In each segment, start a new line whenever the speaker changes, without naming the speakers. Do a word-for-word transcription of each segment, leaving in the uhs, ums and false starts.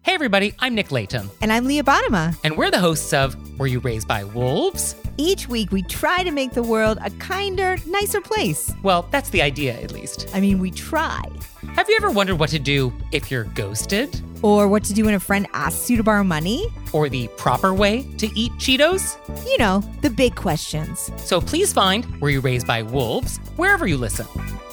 Hey everybody, I'm Nick Layton.
And I'm Leah Bottima.
And we're the hosts of Were You Raised by Wolves?
Each week we try to make the world a kinder, nicer place.
Well, that's the idea, at least.
I mean, we try.
Have you ever wondered what to do if you're ghosted?
Or what to do when a friend asks you to borrow money?
Or the proper way to eat Cheetos?
You know, the big questions.
So please find Were You Raised by Wolves wherever you listen.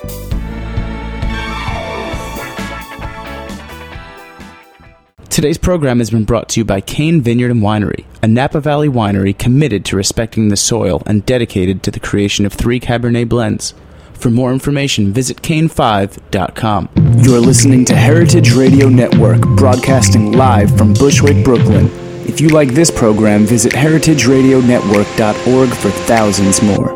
Today's program has been brought to you by Cain Vineyard and Winery, a Napa Valley winery committed to respecting the soil and dedicated to the creation of three Cabernet blends. For more information, visit cain five dot com.
You're listening to Heritage Radio Network, broadcasting live from Bushwick, Brooklyn. If you like this program, visit heritage radio network dot org for thousands more.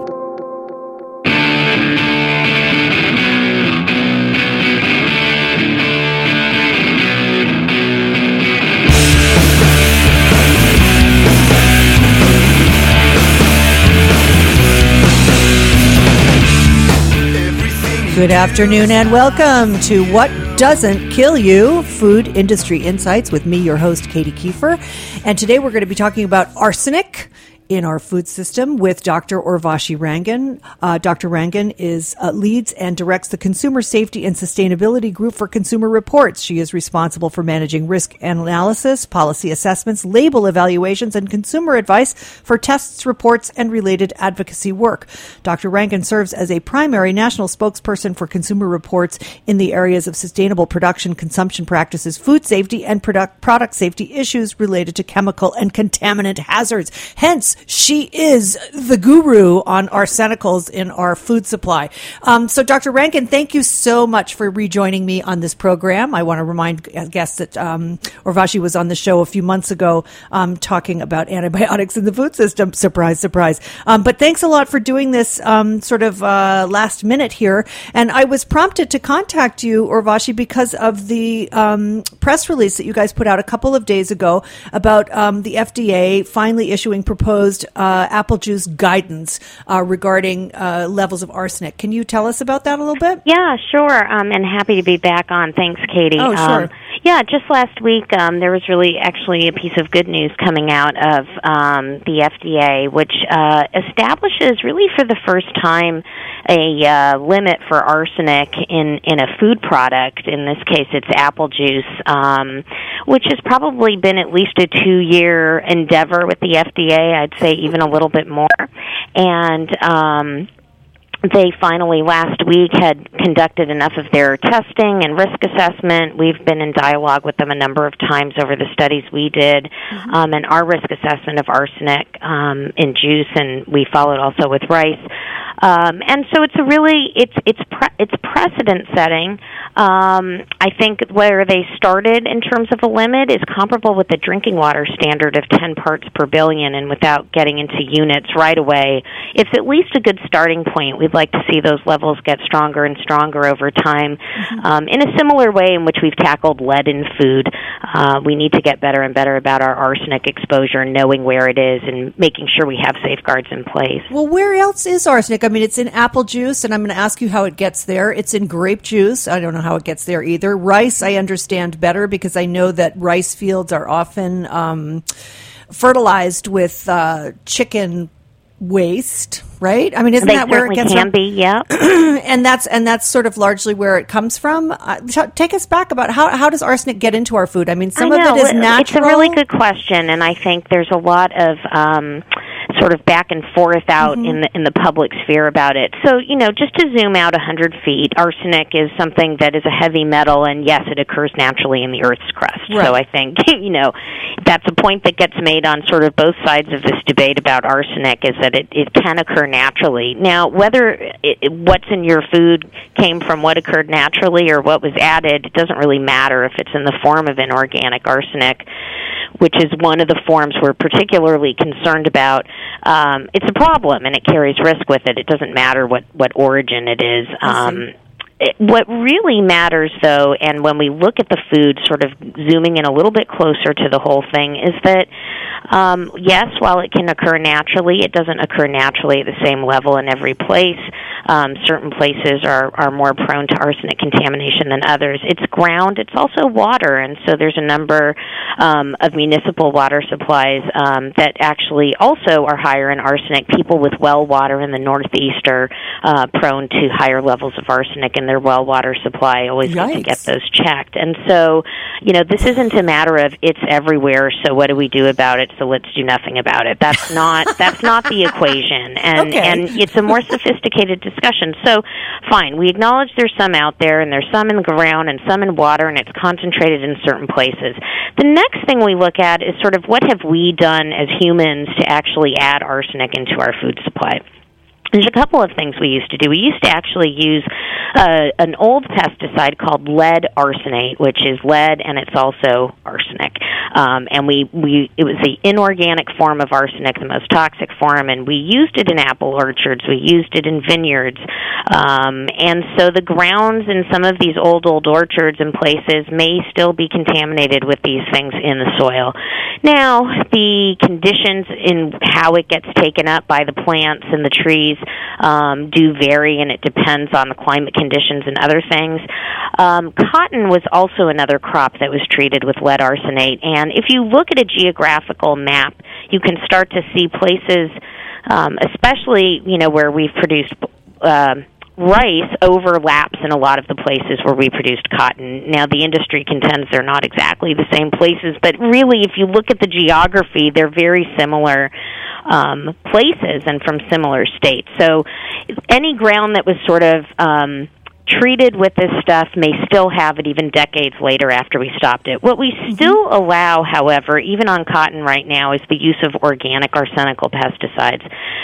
Good afternoon and welcome to What Doesn't Kill You, Food Industry Insights with me, your host, Katie Kiefer. And today we're going to be talking about arsenic in our food system with Doctor Urvashi Rangan. Uh, Doctor Rangan is uh, leads and directs the Consumer Safety and Sustainability Group for Consumer Reports. She is responsible for managing risk analysis, policy assessments, label evaluations, and consumer advice for tests, reports, and related advocacy work. Doctor Rangan serves as a primary national spokesperson for Consumer Reports in the areas of sustainable production, consumption practices, food safety, and product, product safety issues related to chemical and contaminant hazards. Hence, she is the guru on arsenicals in our food supply. Um, so, Doctor Rangan, thank you so much for rejoining me on this program. I want to remind guests that um, Urvashi was on the show a few months ago um, talking about antibiotics in the food system. Surprise, surprise. Um, but thanks a lot for doing this um, sort of uh, last minute here. And I was prompted to contact you, Urvashi, because of the um, press release that you guys put out a couple of days ago about um, the F D A finally issuing proposed Uh, apple juice guidance uh, regarding uh, levels of arsenic. Can you tell us about that a little bit?
Yeah, sure. Um, and happy to be back on. Thanks, Katie.
Oh, sure.
Um, yeah, just last week um, there was really actually a piece of good news coming out of um, the F D A, which uh, establishes really for the first time a uh, limit for arsenic in, in a food product. In this case, it's apple juice, um, which has probably been at least a two-year endeavor with the F D A. I'd say even a little bit more. And um, they finally last week had conducted enough of their testing and risk assessment. We've been in dialogue with them a number of times over the studies we did, mm-hmm. um, and our risk assessment of arsenic um, in juice, and we followed also with rice. Um, and so it's a really it's it's pre- it's precedent setting. Um, I think where they started in terms of a limit is comparable with the drinking water standard of ten parts per billion, and without getting into units right away, it's at least a good starting point. We'd like to see those levels get stronger and stronger over time. Mm-hmm. Um, in a similar way in which we've tackled lead in food, uh, we need to get better and better about our arsenic exposure, knowing where it is and making sure we have safeguards in place.
Well, where else is arsenic? I mean, it's in apple juice, and I'm going to ask you how it gets there. It's in grape juice. I don't know how it gets there either. Rice, I understand better because I know that rice fields are often um, fertilized with uh, chicken waste, right? I mean, isn't
they
that where it gets
can
from?
be, yeah.
and that's and that's sort of largely where it comes from. Uh, t- take us back about how how does arsenic get into our food? I mean, some
I know.
of it is natural.
It's a really good question, and I think there's a lot of um, sort of back and forth out mm-hmm. in the in the public sphere about it. So, you know, just to zoom out one hundred feet, arsenic is something that is a heavy metal, and yes, it occurs naturally in the Earth's crust.
Right.
So I think, you know, that's a point that gets made on sort of both sides of this debate about arsenic, is that it, it can occur naturally. Now, whether it, what's in your food came from what occurred naturally or what was added, it doesn't really matter if it's in the form of inorganic arsenic, which is one of the forms we're particularly concerned about. Um, it's a problem, and it carries risk with it. It doesn't matter what, what origin it is. Um, it, what really matters, though, and when we look at the food, sort of zooming in a little bit closer to the whole thing, is that, um, yes, while it can occur naturally, it doesn't occur naturally at the same level in every place. um, certain places are, are more prone to arsenic contamination than others. It's ground. It's also water, and so there's a number um, of municipal water supplies um, that actually also are higher in arsenic. People with well water in the Northeast are uh, prone to higher levels of arsenic in their well water supply. Always need to get those checked. And so, you know, this isn't a matter of it's everywhere, so what do we do about it? So let's do nothing about it. That's not that's not the equation, and
okay.
and it's a more sophisticated discussion. So, fine, we acknowledge there's some out there, and there's some in the ground, and some in water, and it's concentrated in certain places. The next thing we look at is sort of what have we done as humans to actually add arsenic into our food supply. There's a couple of things we used to do. We used to actually use uh, an old pesticide called lead arsenate, which is lead and it's also arsenic. Um, and we, we it was the inorganic form of arsenic, the most toxic form, and we used it in apple orchards. We used it in vineyards. Um, and so the grounds in some of these old, old orchards and places may still be contaminated with these things in the soil. Now, the conditions in how it gets taken up by the plants and the trees Um, do vary, and it depends on the climate conditions and other things. Um, cotton was also another crop that was treated with lead arsenate, and if you look at a geographical map, you can start to see places, um, especially, you know, where we've produced uh, rice overlaps in a lot of the places where we produced cotton. Now, the industry contends they're not exactly the same places, but really, if you look at the geography, they're very similar um, places and from similar states. So any ground that was sort of um, treated with this stuff may still have it even decades later after we stopped it. What we mm-hmm. still allow, however, even on cotton right now, is the use of organic arsenical pesticides.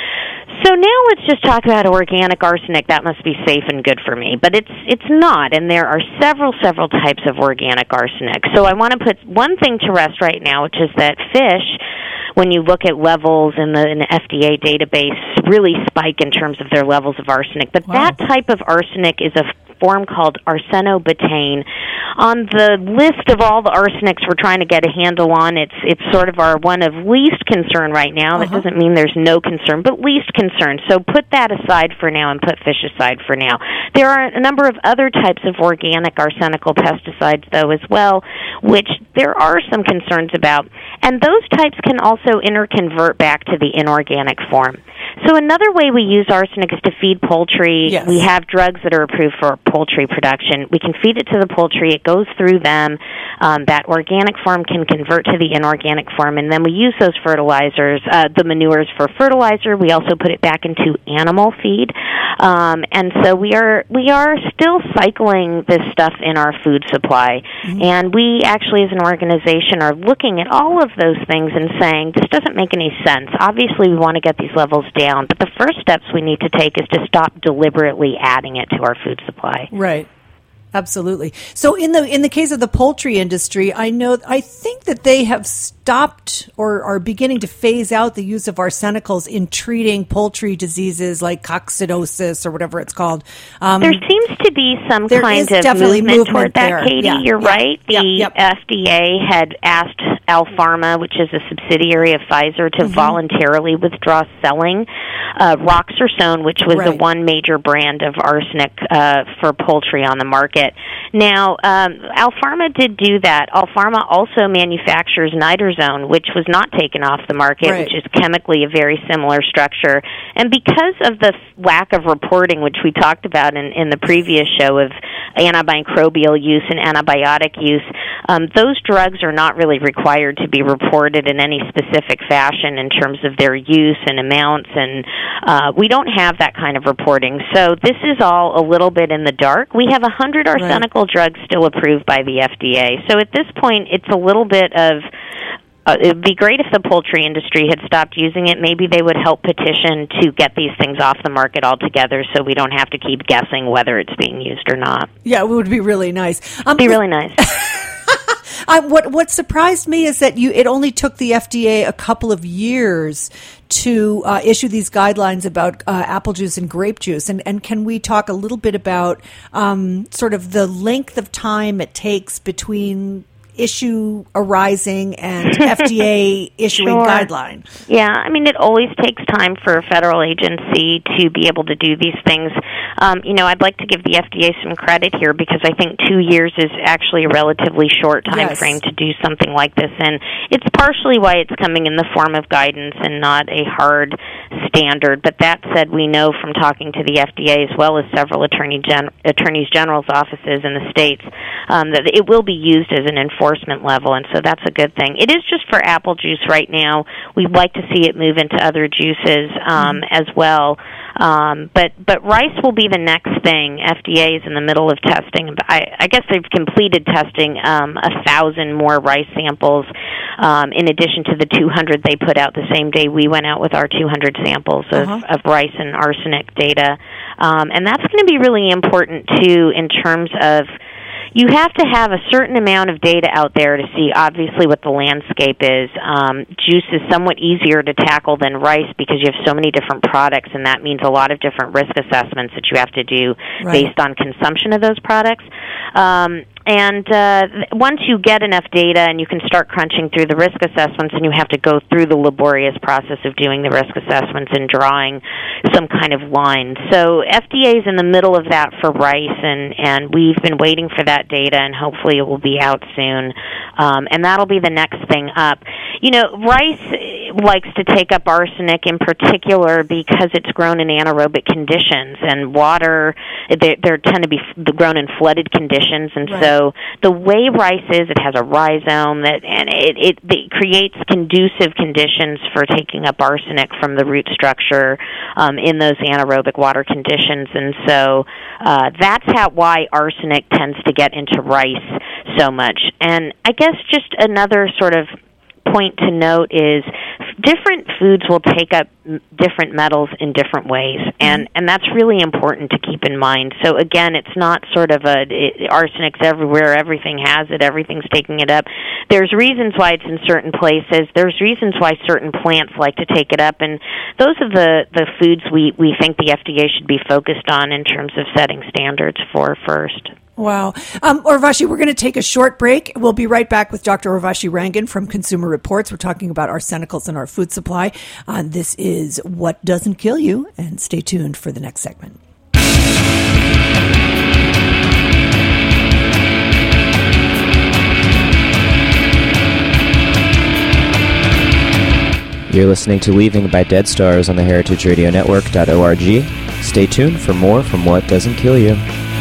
So now let's just talk about organic arsenic. That must be safe and good for me. But it's it's not, and there are several, several types of organic arsenic. So I want to put one thing to rest right now, which is that fish, when you look at levels in the, in the F D A database, really spike in terms of their levels of arsenic. But wow. that type of arsenic is a form called arsenobutane. On the list of all the arsenics we're trying to get a handle on, it's it's sort of our one of least concern right now. That uh-huh. doesn't mean there's no concern, but least concern. So put that aside for now and put fish aside for now. There are a number of other types of organic arsenical pesticides, though, as well, which there are some concerns about. And those types can also interconvert back to the inorganic form. So another way we use arsenic is to feed poultry.
Yes.
We have drugs that are approved for poultry production. We can feed it to the poultry. It goes through them. Um, that organic form can convert to the inorganic form, and then we use those fertilizers, uh, the manures, for fertilizer. We also put it back into animal feed. Um, and so we are we are still cycling this stuff in our food supply. Mm-hmm. And we actually, as an organization, are looking at all of those things and saying, this doesn't make any sense. Obviously, we want to get these levels down, but the first steps we need to take is to stop deliberately adding it to our food supply.
Right. Absolutely. So in the in the case of the poultry industry, I know I think that they have stopped or are beginning to phase out the use of arsenicals in treating poultry diseases like coccidosis or whatever it's called. Um,
there seems to be some kind of movement, movement toward that, there. Katie.
Yeah.
You're
yeah.
right. The
yeah. Yep.
F D A had asked Alpharma, which is a subsidiary of Pfizer, to mm-hmm. voluntarily withdraw selling uh, Roxurson, which was right. the one major brand of arsenic uh, for poultry on the market. Now, um, Alpharma did do that. Alpharma also manufactures Nitrazone, which was not taken off the market,
right.
which is chemically a very similar structure. And because of the lack of reporting, which we talked about in, in the previous show of antimicrobial use and antibiotic use, um, those drugs are not really required to be reported in any specific fashion in terms of their use and amounts, and uh, we don't have that kind of reporting. So this is all a little bit in the dark. We have one hundred arsenical right. drugs still approved by the F D A. So at this point, it's a little bit of Uh, it would be great if the poultry industry had stopped using it. Maybe they would help petition to get these things off the market altogether so we don't have to keep guessing whether it's being used or not.
Yeah, it would be really nice.
Um, it would be really nice.
I, what what surprised me is that you it only took the F D A a couple of years to uh, issue these guidelines about uh, apple juice and grape juice. And, and can we talk a little bit about um, sort of the length of time it takes between issue arising and F D A issuing
Sure.
guideline?
Yeah, I mean, it always takes time for a federal agency to be able to do these things. Um, you know, I'd like to give the F D A some credit here because I think two years is actually a relatively short time
Yes.
frame to do something like this, and it's partially why it's coming in the form of guidance and not a hard standard. But that said, we know from talking to the F D A as well as several attorney gen- attorneys general's offices in the states um, that it will be used as an enforcement level, and so that's a good thing. It is just for apple juice right now. We'd like to see it move into other juices um, mm-hmm. as well. Um, but but rice will be the next thing. F D A is in the middle of testing. I, I guess they've completed testing um, a thousand more rice samples um, in addition to the two hundred they put out the same day we went out with our two hundred samples of,
uh-huh.
of rice and arsenic data. Um, and that's going to be really important, too, in terms of you have to have a certain amount of data out there to see, obviously, what the landscape is. Um, juice is somewhat easier to tackle than rice because you have so many different products, and that means a lot of different risk assessments that you have to do
right.
based on consumption of those products. Um, and uh, once you get enough data and you can start crunching through the risk assessments, and you have to go through the laborious process of doing the risk assessments and drawing some kind of line. So F D A is in the middle of that for rice, and, and we've been waiting for that data, and hopefully it will be out soon. Um, and that'll be the next thing up. You know, rice likes to take up arsenic in particular because it's grown in anaerobic conditions, and water, they, they tend to be grown in flooded conditions, and
right.
so the way rice is, it has a rhizome that, and it, it, it creates conducive conditions for taking up arsenic from the root structure um, in those anaerobic water conditions, and so uh, that's how why arsenic tends to get into rice so much. And I guess just another sort of point to note is different foods will take up different metals in different ways, and and that's really important to keep in mind. So again, it's not sort of a it, arsenic's everywhere, everything has it, everything's taking it up. There's reasons why it's in certain places. There's reasons why certain plants like to take it up, and those are the the foods we we think the F D A should be focused on in terms of setting standards for first.
Wow. Um, Urvashi, we're going to take a short break. We'll be right back with Doctor Urvashi Rangan from Consumer Reports. We're talking about arsenicals in our food supply. Uh, this is What Doesn't Kill You, and stay tuned for the next segment.
You're listening to Leaving by Dead Stars on the heritage radio network dot org. Stay tuned for more from What Doesn't Kill You.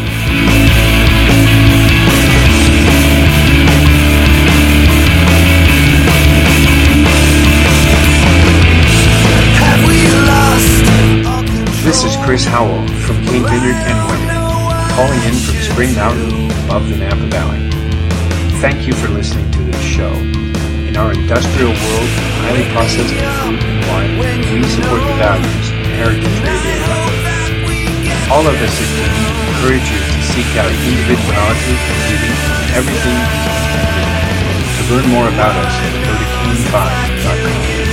This is Chris Howell from Cane Vineyard and Winery, calling in from Spring Mountain above the Napa Valley. Thank you for listening to this show. In our industrial world of highly processed food and wine, we support the values of Heritage Radio Network. All of us at Cane encourage you to seek out individuality and beauty in everything you do. To learn more about us, go to cane five dot com.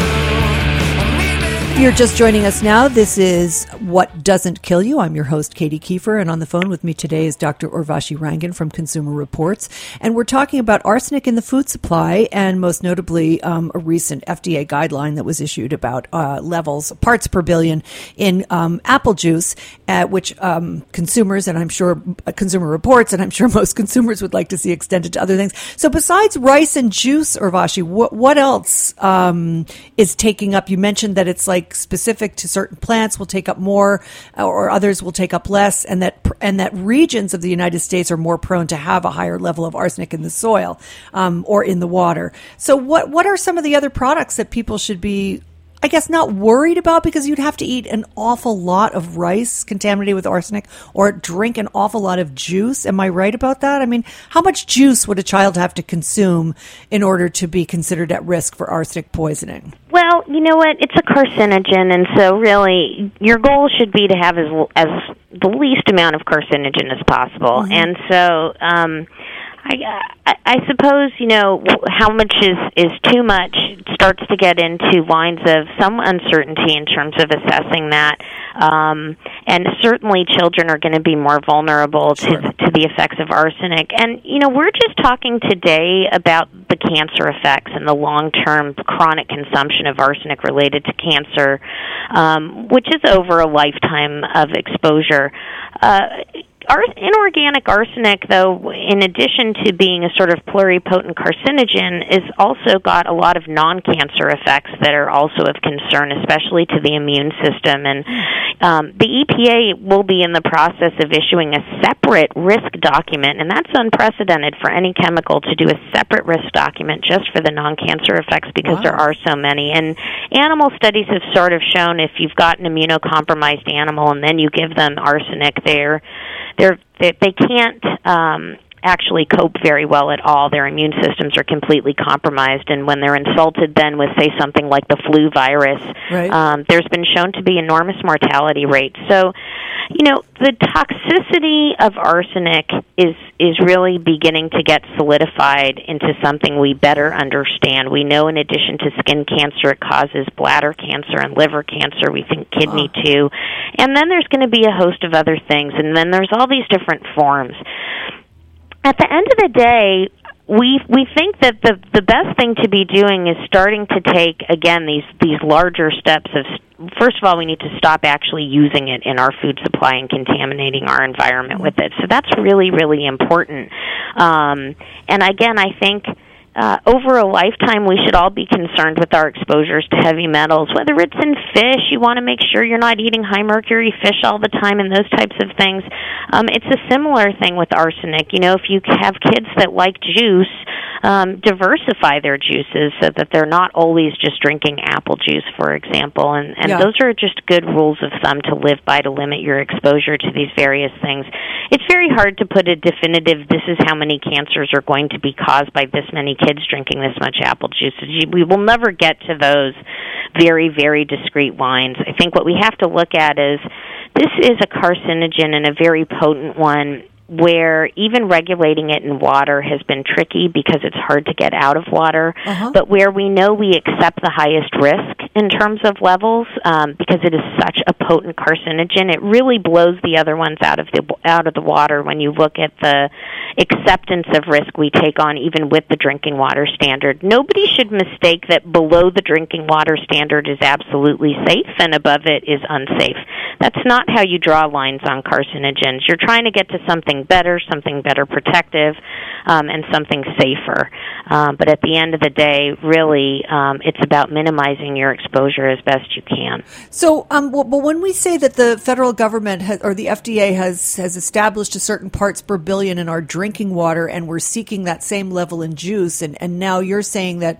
If you're just joining us now, this is What Doesn't Kill You. I'm your host, Katie Kiefer, and on the phone with me today is Doctor Urvashi Rangan from Consumer Reports. And we're talking about arsenic in the food supply, and most notably um, a recent F D A guideline that was issued about uh, levels, parts per billion in um, apple juice, uh, which um, consumers, and I'm sure uh, Consumer Reports, and I'm sure most consumers would like to see extended to other things. So besides rice and juice, Urvashi, what, what else um, is taking up? You mentioned that it's like specific to certain plants will take up more, or others will take up less, and that and that regions of the United States are more prone to have a higher level of arsenic in the soil um, or in the water. So what what are some of the other products that people should be, I guess, not worried about, because you'd have to eat an awful lot of rice contaminated with arsenic or drink an awful lot of juice? Am I right about that? I mean, how much juice would a child have to consume in order to be considered at risk for arsenic poisoning?
Well, you know what? It's a carcinogen, and so really your goal should be to have as, as the least amount of carcinogen as possible. Mm-hmm. And so um, I, I, I suppose, you know, how much is, is too much starts to get into lines of some uncertainty in terms of assessing that. Um, and certainly children are going to be more vulnerable
Sure.
to, to the effects of arsenic. And, you know, we're just talking today about the cancer effects and the long-term chronic consumption of arsenic related to cancer, um, which is over a lifetime of exposure. Uh, Our inorganic arsenic, though, in addition to being a sort of pluripotent carcinogen, is also got a lot of non-cancer effects that are also of concern, especially to the immune system. And um, the E P A will be in the process of issuing a separate risk document, and that's unprecedented for any chemical to do a separate risk document just for the non-cancer effects because
Wow.
there are so many. And animal studies have sort of shown if you've got an immunocompromised animal and then you give them arsenic, they're They're, they they can't um, actually cope very well at all. Their immune systems are completely compromised, and when they're insulted then with, say, something like the flu virus,
Right.
um, there's been shown to be enormous mortality rates. So, you know, the toxicity of arsenic is is really beginning to get solidified into something we better understand. We know in addition to skin cancer, it causes bladder cancer and liver cancer. We think kidney
Oh.
too. And then there's going to be a host of other things, and then there's all these different forms. At the end of the day, we we think that the the best thing to be doing is starting to take, again, these these larger steps of, first of all, we need to stop actually using it in our food supply and contaminating our environment with it. So that's really, really important. Um, and again, I think uh, over a lifetime, we should all be concerned with our exposures to heavy metals. Whether it's in fish, you want to make sure you're not eating high mercury fish all the time and those types of things. Um, it's a similar thing with arsenic. You know, if you have kids that like juice, um, diversify their juices so that they're not always just drinking apple juice, for example. And, and
Yeah.
those are just good rules of thumb to live by to limit your exposure to these various things. It's very hard to put a definitive, this is how many cancers are going to be caused by this many kids drinking this much apple juice. We will never get to those very, very discrete lines. I think what we have to look at is this is a carcinogen and a very potent one where even regulating it in water has been tricky because it's hard to get out of water,
Uh-huh.
but where we know we accept the highest risk in terms of levels um, because it is such a potent carcinogen, it really blows the other ones out of the out of the water when you look at the acceptance of risk we take on even with the drinking water standard. Nobody should mistake that below the drinking water standard is absolutely safe and above it is unsafe. That's not how you draw lines on carcinogens. You're trying to get to something better, something better protective, um, and something safer. Um, but at the end of the day, really, um, it's about minimizing your exposure as best you can.
So, um, well, but when we say that the federal government has, or the F D A has has established a certain parts per billion in our drinking water, and we're seeking that same level in juice, and, and now you're saying that,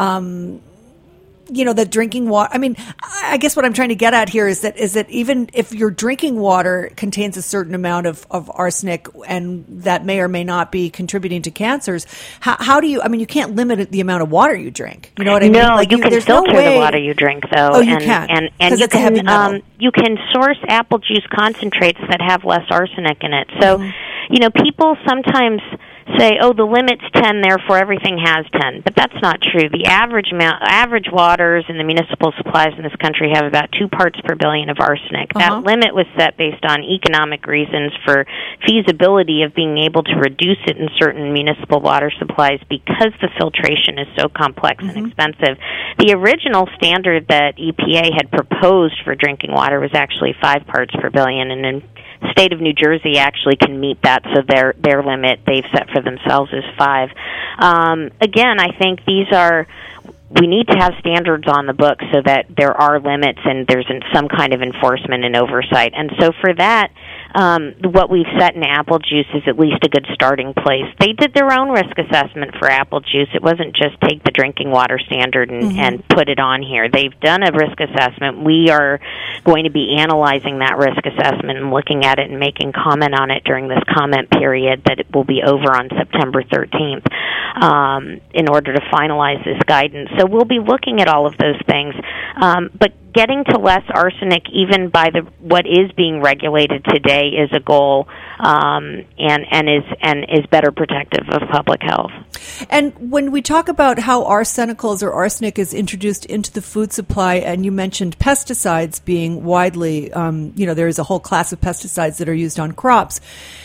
um, you know, that drinking water. I mean, I guess what I'm trying to get at here is that is that even if your drinking water contains a certain amount of, of arsenic, and that may or may not be contributing to cancers, how, how do you? I mean, you can't limit the amount of water you drink. You know what I mean?
No,
Like
you can
there's
filter
no way,
the water you drink, though.
Oh, you
and,
can?
and
'Cause
and you
it's a heavy
can
metal.
um, you can source apple juice concentrates that have less arsenic in it. So,
Mm-hmm.
you know, people sometimes say, "Oh, the limit's ten, therefore everything has ten," but that's not true. The average amount, average waters in the municipal supplies in this country have about two parts per billion of arsenic.
Uh-huh.
That limit was set based on economic reasons for feasibility of being able to reduce it in certain municipal water supplies because the filtration is so complex
Mm-hmm.
and expensive. The original standard that E P A had proposed for drinking water was actually five parts per billion, and in the state of New Jersey actually can meet that, so their their limit they've set for themselves is five. Um, again, I think these are, we need to have standards on the books so that there are limits and there's some kind of enforcement and oversight. And so for that, um, what we've set in apple juice is at least a good starting place. They did their own risk assessment for apple juice. It wasn't just take the drinking water standard and, mm-hmm. and put it on here. They've done a risk assessment. We are going to be analyzing that risk assessment and looking at it and making comment on it during this comment period that it will be over on September thirteenth um, in order to finalize this guidance. So we'll be looking at all of those things. Um, but getting to less arsenic, even by the what is being regulated today, is a goal, um, and and is and is better protective of public health.
And when we talk about how arsenicals or arsenic is introduced into the food supply, and you mentioned pesticides being widely, um, you know, there is a whole class of pesticides that are used on crops.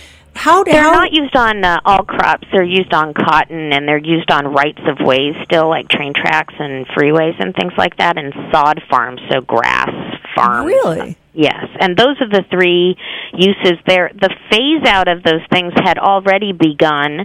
How
they're
how,
not used on uh, all crops. They're used on cotton, and they're used on rights of ways still, like train tracks and freeways and things like that, and sod farms, so grass farms.
Really?
Yes, and those are the three uses there. The phase out of those things had already begun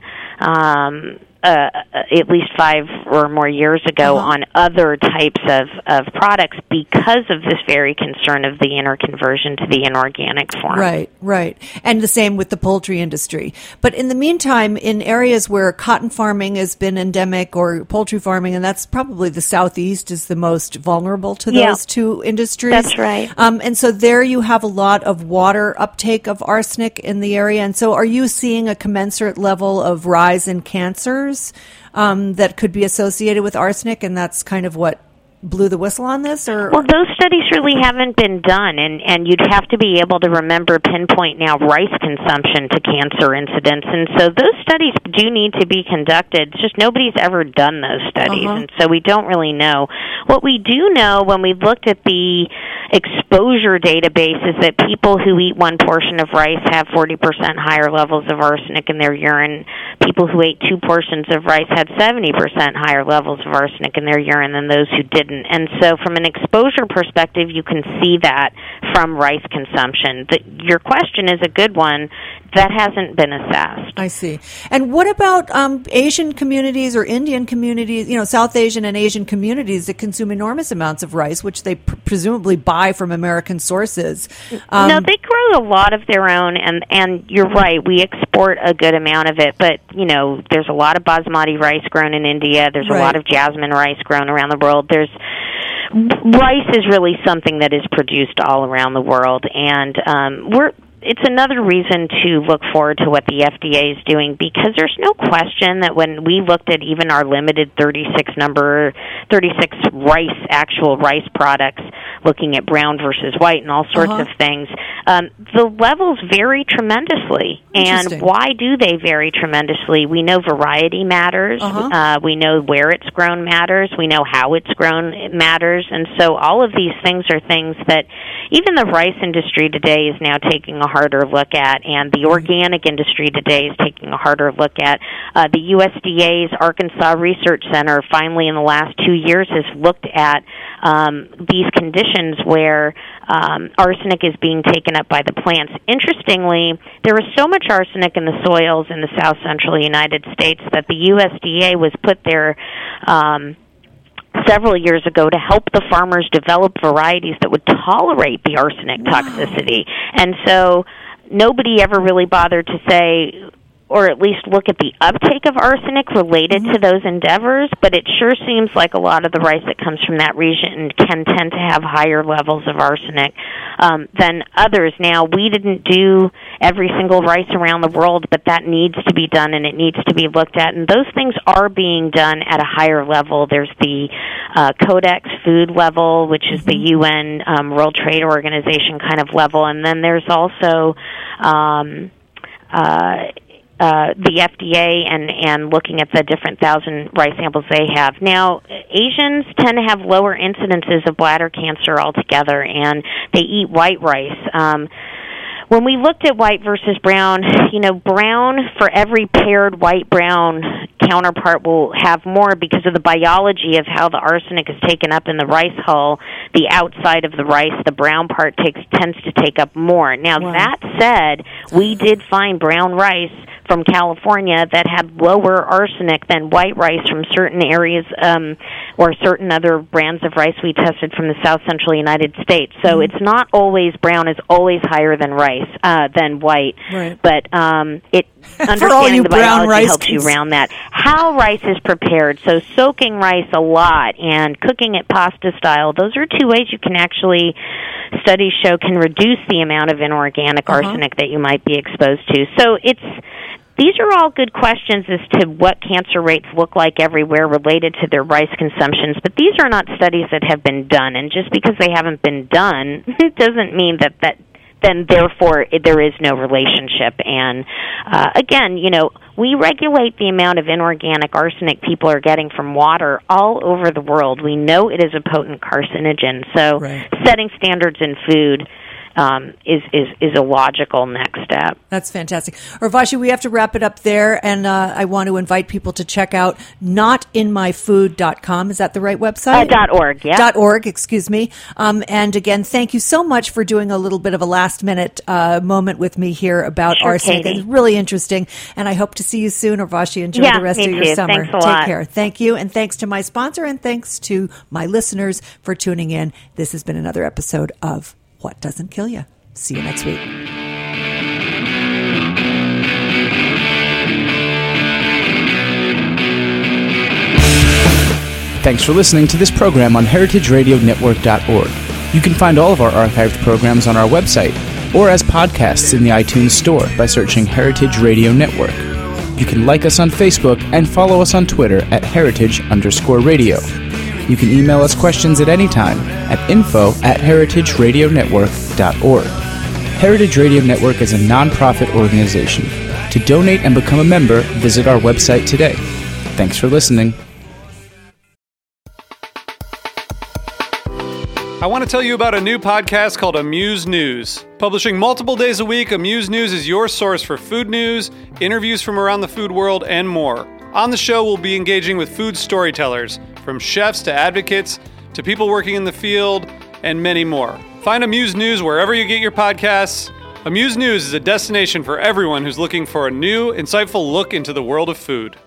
um, uh, at least five or more years ago uh-huh. on other types of, of products because of this very concern of the interconversion to the inorganic form.
Right, right. And the same with the poultry industry. But in the meantime, in areas where cotton farming has been endemic or poultry farming, and that's probably the Southeast is the most vulnerable to those
yeah.
two industries.
That's right.
Um, and so there you have a lot of water uptake of arsenic in the area. And so are you seeing a commensurate level of rise in cancers um, that could be associated with arsenic? And that's kind of what blew the whistle on this? Or
well, those studies really haven't been done, and, and you'd have to be able to remember, pinpoint now rice consumption to cancer incidence, and so those studies do need to be conducted. It's just nobody's ever done those studies, uh-huh. and so we don't really know. What we do know when we looked at the exposure database is that people who eat one portion of rice have forty percent higher levels of arsenic in their urine. People who ate two portions of rice had seventy percent higher levels of arsenic in their urine than those who didn't. And so from an exposure perspective, you can see that from rice consumption. The, your question is a good one. That hasn't been assessed.
I see. And what about um, Asian communities or Indian communities, you know, South Asian and Asian communities that consume enormous amounts of rice, which they pr- presumably buy from American sources? Um,
no, they grow a lot of their own, and, and you're right, we export a good amount of it, but, you know, there's a lot of basmati rice grown in India. There's
right.
a lot of jasmine rice grown around the world. There's rice is really something that is produced all around the world, and um, we're it's another reason to look forward to what the F D A is doing, because there's no question that when we looked at even our limited thirty-six number, thirty-six rice, actual rice products, looking at brown versus white and all sorts
uh-huh.
of things, um, the levels vary tremendously. And why do they vary tremendously? We know variety matters.
Uh-huh.
Uh, we know where it's grown matters. We know how it's grown matters. And so all of these things are things that even the rice industry today is now taking a harder look at, and the organic industry today is taking a harder look at. Uh, the U S D A's Arkansas Research Center finally in the last two years has looked at um, these conditions where um, arsenic is being taken up by the plants. Interestingly, there is so much arsenic in the soils in the south central United States that the U S D A was put there um, several years ago to help the farmers develop varieties that would tolerate the arsenic toxicity. And so nobody ever really bothered to say, or at least look at the uptake of arsenic related mm-hmm. to those endeavors, but it sure seems like a lot of the rice that comes from that region can tend to have higher levels of arsenic um, than others. Now, we didn't do every single rice around the world, but that needs to be done, and it needs to be looked at, and those things are being done at a higher level. There's the uh, Codex food level, which is mm-hmm. the U N um, World Trade Organization kind of level, and then there's also um, uh, Uh, the F D A and, and looking at the different thousand rice samples they have. Now, Asians tend to have lower incidences of bladder cancer altogether, and they eat white rice. Um, when we looked at white versus brown, you know, brown, for every paired white-brown counterpart will have more because of the biology of how the arsenic is taken up in the rice hull. The outside of the rice, the brown part takes tends to take up more. Now, wow. that said, we did find brown rice from California that had lower arsenic than white rice from certain areas um, or certain other brands of rice we tested from the south central United States. So mm-hmm. it's not always brown is always higher than rice, uh, than white.
Right.
But um, it understanding the biology helps you around that. How rice is prepared, so soaking rice a lot and cooking it pasta style, those are two ways you can actually, studies show, can reduce the amount of inorganic uh-huh. arsenic that you might be exposed to. So it's these are all good questions as to what cancer rates look like everywhere related to their rice consumptions, but these are not studies that have been done, and just because they haven't been done, it doesn't mean that, that then therefore it, there is no relationship. And uh, again, you know, we regulate the amount of inorganic arsenic people are getting from water all over the world. We know it is a potent carcinogen, so
right.
setting standards in food Um, is, is is a logical next step.
That's fantastic. Urvashi, we have to wrap it up there, and uh, I want to invite people to check out not in my food dot com. Is that the right website?
Uh, dot .org, yeah.
Dot .org, excuse me. Um, and again, thank you so much for doing a little bit of a last-minute uh, moment with me here about
sure,
arsenic.
Katie.
It's really interesting, and I hope to see you soon, Urvashi. Enjoy
yeah,
the rest
me
of your
too.
summer.
Thanks a
Take
lot.
care. Thank you, and thanks to my sponsor, and thanks to my listeners for tuning in. This has been another episode of What Doesn't Kill You. See you next week.
Thanks for listening to this program on heritage radio network dot org. You can find all of our archived programs on our website or as podcasts in the iTunes Store by searching Heritage Radio Network. You can like us on Facebook and follow us on Twitter at heritage underscore radio. You can email us questions at any time at info at heritage radio network dot org. Heritage Radio Network is a non-profit organization. To donate and become a member, visit our website today. Thanks for listening.
I want to tell you about a new podcast called Amuse News. Publishing multiple days a week, Amuse News is your source for food news, interviews from around the food world, and more. On the show, we'll be engaging with food storytellers, from chefs to advocates to people working in the field, and many more. Find Amuse News wherever you get your podcasts. Amuse News is a destination for everyone who's looking for a new, insightful look into the world of food.